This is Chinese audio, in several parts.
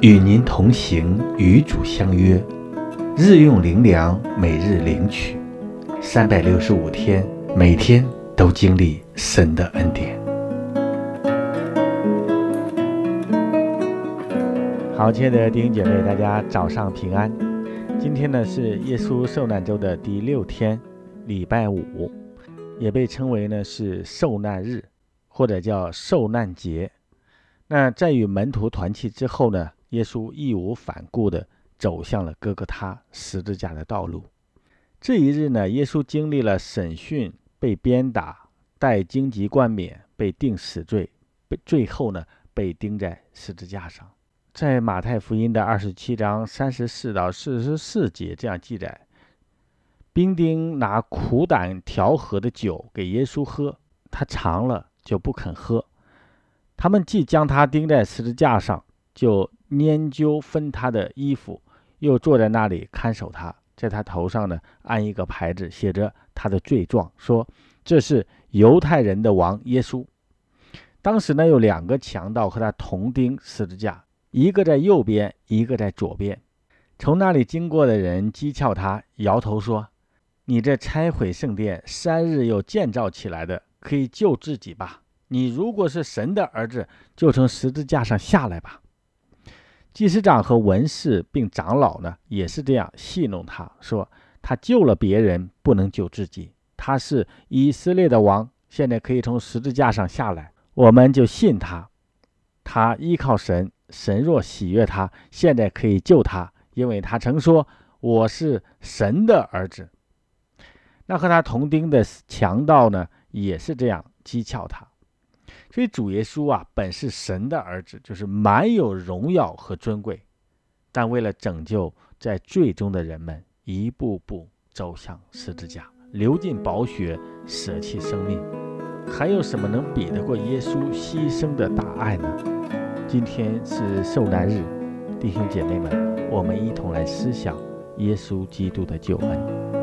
与您同行，与主相约，日用灵粮，每日领取，365天，每天都经历神的恩典。好，亲爱的弟兄姐妹，大家早上平安。今天呢是耶稣受难周的第6天，礼拜5，也被称为呢是受难日，或者叫受难节。那在与门徒团契之后呢，耶稣义无反顾地走向了哥哥他十字架的道路。这一日呢，耶稣经历了审讯，被鞭打，戴荆棘冠冕，被定死罪，最后呢被钉在十字架上。在马太福音的27章34到44节这样记载，兵丁拿苦胆调和的酒给耶稣喝，他尝了就不肯喝。他们既将他钉在十字架上，就拈阄分他的衣服，又坐在那里看守他，在他头上呢安一个牌子，写着他的罪状，说这是犹太人的王耶稣。当时呢有2个强盗和他同钉十字架，一个在右边，一个在左边。从那里经过的人讥诮他，摇头说，你这拆毁圣殿3日又建造起来的，可以救自己吧，你如果是神的儿子，就从十字架上下来吧。祭司长和文士并长老呢也是这样戏弄他，说他救了别人，不能救自己，他是以色列的王，现在可以从十字架上下来，我们就信他。他依靠神，神若喜悦他，现在可以救他，因为他曾说我是神的儿子。那和他同钉的强盗呢也是这样讥诮他。所以主耶稣啊本是神的儿子，就是满有荣耀和尊贵，但为了拯救在罪中的人们，一步步走向十字架，流尽宝血，舍弃生命。还有什么能比得过耶稣牺牲的大爱呢？今天是受难日，弟兄姐妹们，我们一同来思想耶稣基督的救恩。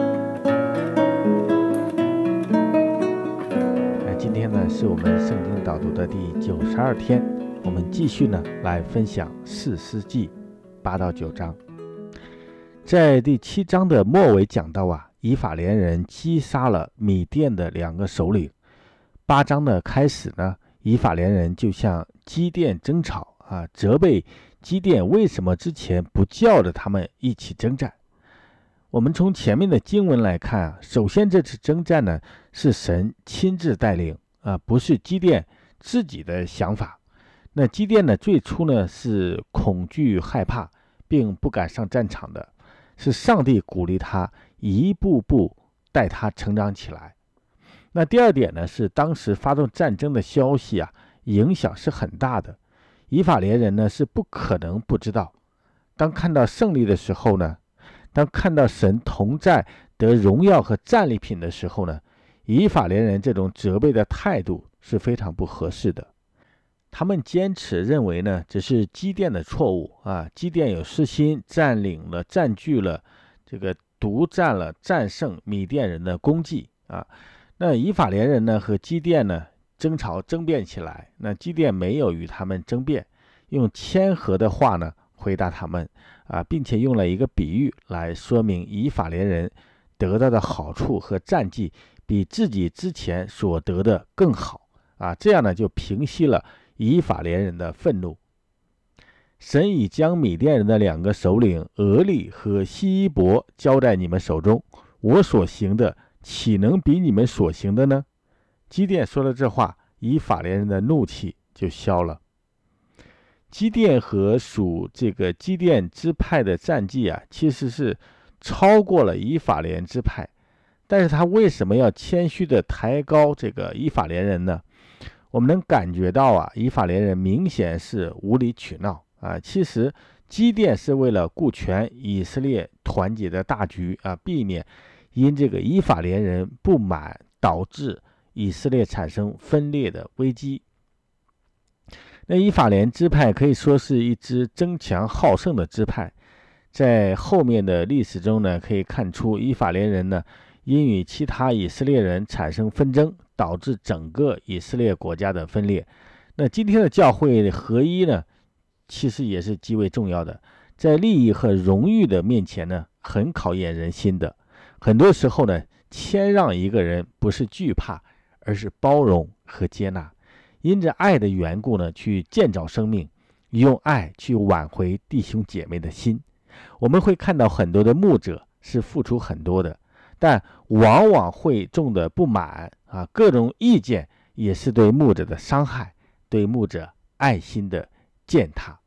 今天呢是我们圣经导读的第92天，我们继续呢来分享士师记8到9章。在第7章的末尾讲到啊，以法莲人击杀了米甸的2个首领。8章的开始呢，以法莲人就向基甸争吵啊，责备基甸为什么之前不叫着他们一起征战。我们从前面的经文来看啊，首先这次征战呢是神亲自带领啊，不是基甸自己的想法。那基甸呢最初呢是恐惧害怕，并不敢上战场的，是上帝鼓励他一步步带他成长起来。那第二点呢是当时发动战争的消息啊，影响是很大的，以法莲人呢是不可能不知道。当看到胜利的时候呢，当看到神同在得荣耀和战利品的时候呢，以法莲人这种责备的态度是非常不合适的。他们坚持认为呢，只是基甸的错误啊，基甸有私心，占领了、占据了独占了、战胜米甸人的功绩啊。那以法莲人呢和基甸呢争辩起来，那基甸没有与他们争辩，用谦和的话呢回答他们啊，并且用了一个比喻来说明以法莲人得到的好处和战绩比自己之前所得的更好啊，这样呢就平息了以法莲人的愤怒。神已将米甸人的2个首领俄利和希伊伯交在你们手中，我所行的岂能比你们所行的呢？基甸说了这话，以法莲人的怒气就消了。基甸和属基甸支派的战绩啊，其实是超过了以法莲支派，但是他为什么要谦虚的抬高以法莲人呢？我们能感觉到啊，以法莲人明显是无理取闹啊。其实基甸是为了顾全以色列团结的大局啊，避免因以法莲人不满导致以色列产生分裂的危机。那以法莲支派可以说是一支争强好胜的支派，在后面的历史中呢，可以看出以法莲人呢因与其他以色列人产生纷争，导致整个以色列国家的分裂。那今天的教会合一呢， 其实也是极为重要的，在利益和荣誉的面前呢，很考验人心的。很多时候呢，谦让一个人不是惧怕，而是包容和接纳，因着爱的缘故呢，去建造生命，用爱去挽回弟兄姐妹的心。我们会看到很多的牧者是付出很多的，但往往会众的不满各种意见也是对牧者的伤害，对牧者爱心的践踏。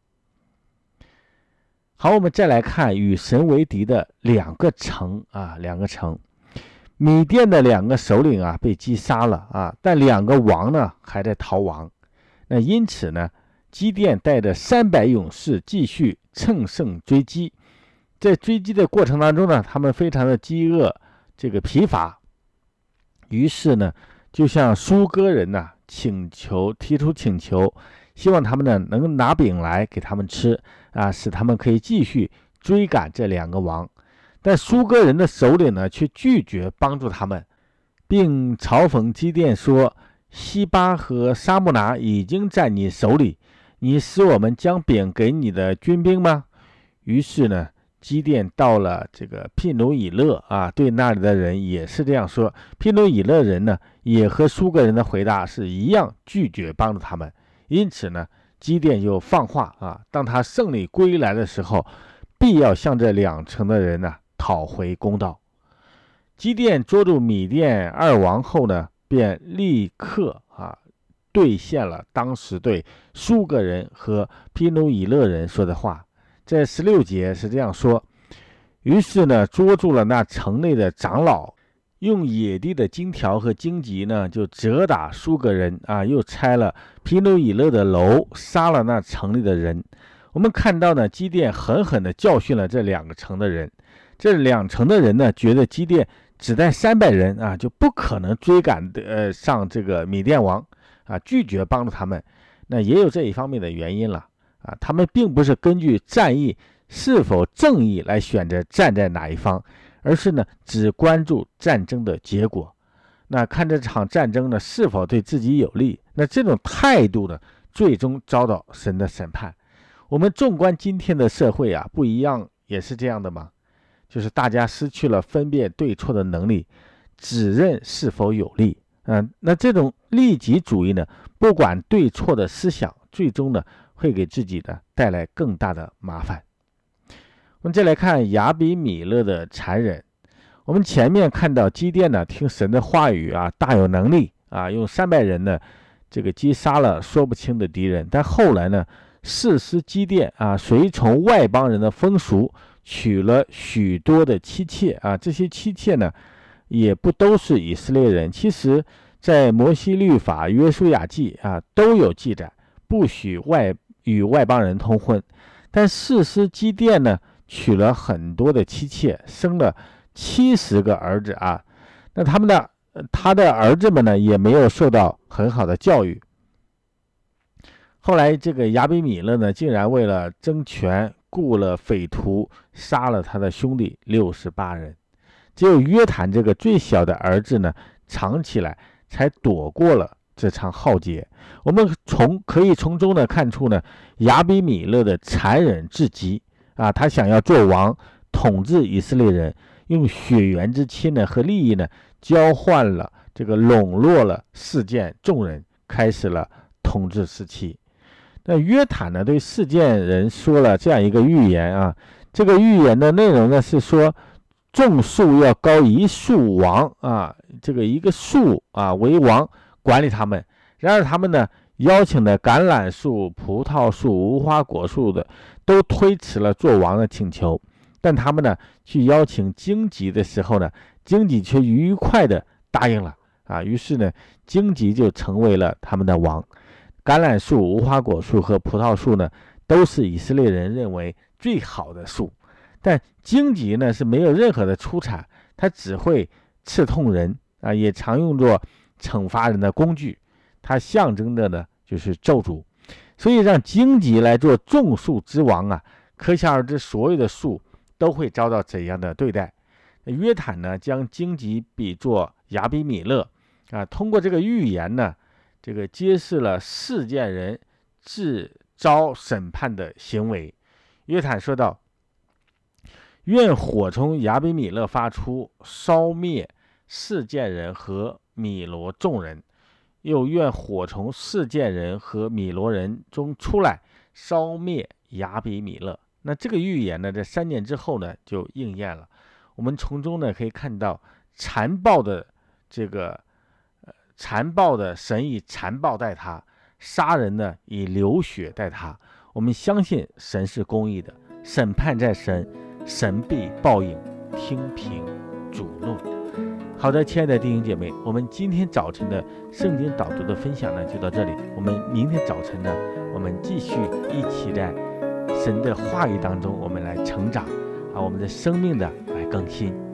好，我们再来看与神为敌的两个城。米甸的两个首领被击杀了但两个王呢还在逃亡。那因此呢，基甸带着300勇士继续乘胜追击。在追击的过程当中呢，他们非常的饥饿，疲乏。于是呢，就向苏哥人提出请求，希望他们呢能拿饼来给他们吃使他们可以继续追赶这两个王。但苏哥人的首领呢却拒绝帮助他们，并嘲讽基甸说：西巴和沙木拿已经在你手里，你使我们将饼给你的军兵吗？于是呢，基甸到了毗努以勒对那里的人也是这样说。毗努以勒人呢也和苏格人的回答是一样，拒绝帮助他们。因此呢，基甸就放话当他胜利归来的时候，必要向这两城的人讨回公道。基甸捉住米甸2王后呢，便立刻兑现了当时对苏格人和毗努以勒人说的话。在16节是这样说：于是呢，捉住了那城内的长老，用野地的荆条和荆棘呢，就责打苏格人又拆了毗努以勒的楼，杀了那城里的人。我们看到呢，基甸狠狠地教训了这两个城的人。这两城的人呢，觉得基甸只带300人就不可能追赶上米甸王拒绝帮助他们。那也有这一方面的原因了他们并不是根据战役是否正义来选择站在哪一方，而是呢只关注战争的结果。那看这场战争呢是否对自己有利，那这种态度呢最终遭到神的审判。我们纵观今天的社会不一样也是这样的吗？就是大家失去了分辨对错的能力，只认是否有利那这种利己主义呢，不管对错的思想，最终呢会给自己带来更大的麻烦。我们再来看亚比米勒的残忍。我们前面看到基甸呢听神的话语大有能力用300人呢击杀了说不清的敌人。但后来呢，士师基甸随从外邦人的风俗，娶了许多的妻妾这些妻妾呢也不都是以色列人。其实在摩西律法、约书亚记都有记载，不许与外邦人通婚。但士师基甸呢娶了很多的妻妾，生了70个儿子那他的儿子们呢也没有受到很好的教育。后来亚比米勒呢竟然为了争权雇了匪徒，杀了他的兄弟68人。只有约坦最小的儿子呢藏起来，才躲过了这场浩劫。我们可以从中呢看出呢亚比米勒的残忍至极他想要做王，统治以色列人，用血缘之亲呢和利益呢交换了笼络了事件众人，开始了统治时期。那约坦呢对事件人说了这样一个预言这个预言的内容呢是说，众树要高一树王一个树为王，管理他们。然而他们呢邀请的橄榄树、葡萄树、无花果树的都推迟了做王的请求。但他们呢去邀请荆棘的时候呢，荆棘却愉快的答应了于是呢荆棘就成为了他们的王。橄榄树、无花果树和葡萄树呢都是以色列人认为最好的树，但荆棘呢是没有任何的出产，它只会刺痛人也常用作惩罚人的工具。它象征着呢就是咒诅，所以让荆棘来做众树之王可想而知所有的树都会遭到怎样的对待。约坦呢将荆棘比作亚比米勒通过这个预言呢揭示了事件人遭审判的行为。约坦说道：愿火从亚比米勒发出，烧灭示剑人和米罗众人，又愿火从示剑人和米罗人中出来，烧灭亚比米勒。那这个预言呢，在3年之后呢，就应验了。我们从中呢可以看到残暴的神以残暴待他，杀人呢以流血待他。我们相信神是公义的，审判在神，神必报应，听凭主怒。好的，亲爱的弟兄姐妹，我们今天早晨的圣经导读的分享呢就到这里。我们明天早晨呢，我们继续一起在神的话语当中，我们来成长我们的生命的来更新。